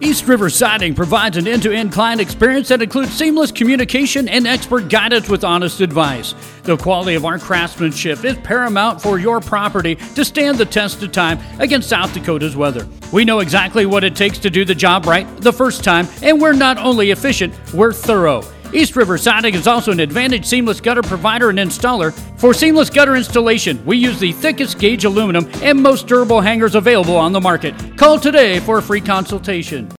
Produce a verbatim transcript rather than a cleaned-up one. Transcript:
East River Siding provides an end-to-end client experience that includes seamless communication and expert guidance with honest advice. The quality of our craftsmanship is paramount for your property to stand the test of time against South Dakota's weather. We know exactly what it takes to do the job right the first time, and we're not only efficient, we're thorough. East River Siding is also an Advantage seamless gutter provider and installer. For seamless gutter installation, we use the thickest gauge aluminum and most durable hangers available on the market. Call today for a free consultation.